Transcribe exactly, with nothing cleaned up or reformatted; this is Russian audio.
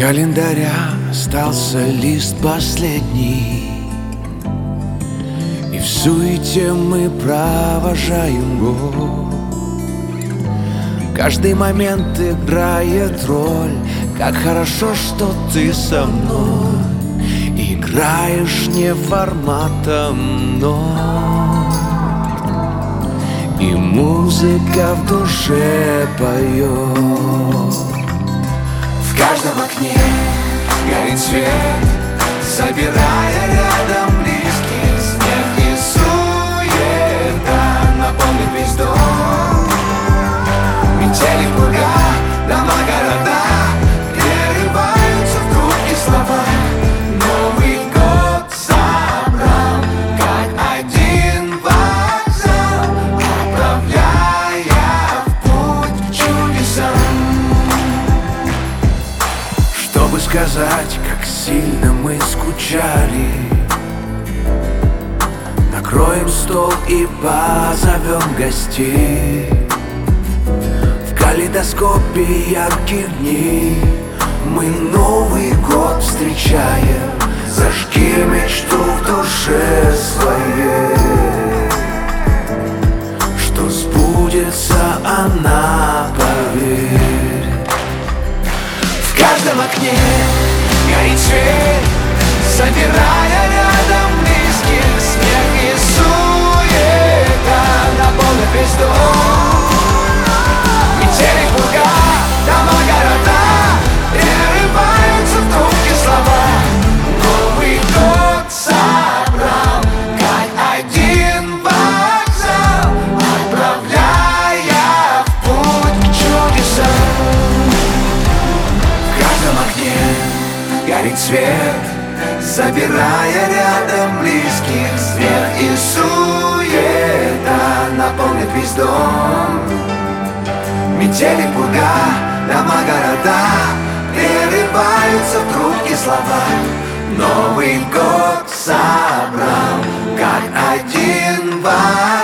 Календаря остался лист последний, и в суете мы провожаем год. Каждый момент играет роль. Как хорошо, что ты со мной. Играешь не форматом нот, и музыка в душе поет. В каждом окне горит свет, собирая рядом близких. Смех и суета наполнит весь дом. Метели, пурга, дома, города, перерываются вдруг и слова. Новый год собрал, как один вокзал, отправляя в путь к чудесам. Чтобы сказать, как сильно мы скучали, накроем стол и позовем гостей. В калейдоскопе ярких дней мы Новый год встречаем. Зажги мечту в душе своей, что сбудется она, поверь. В каждом окне горит свет, собирая рядом близких. Смех и суета наполнят весь дом. Метели, пурга, дома, города, перерываются вдруг и слова. Новый год собрал, как один вокзал, отправляя в путь к чудесам. В каждом окне горит свет, собирая рядом близких. Смех и суета наполнит весь дом. Метели, пурга, дома, города, прерываются вдруг и слова. Новый год собрал, как один вокзал.